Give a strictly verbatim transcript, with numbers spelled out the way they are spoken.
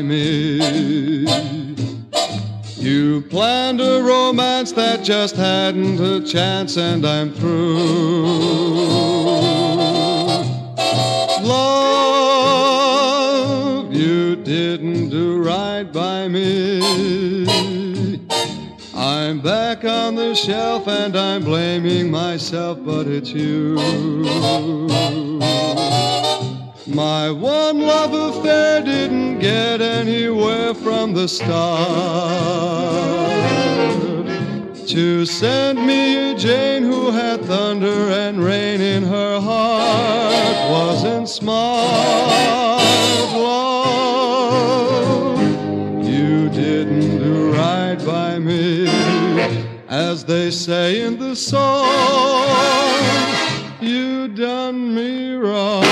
me. You planned a romance that just hadn't a chance, and I'm through. Love, you didn't do right by me. I'm back on the shelf and I'm blaming myself, but it's you. My one love affair didn't get anywhere from the start. To send me a Jane who had thunder and rain in her heart wasn't smart. Love, you didn't do right by me. As they say in the song, you done me wrong.